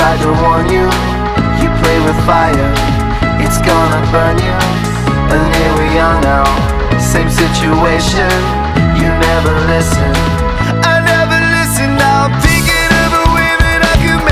tried to warn you. You play with fire, it's gonna burn you. And here we are now, same situation. You never listen.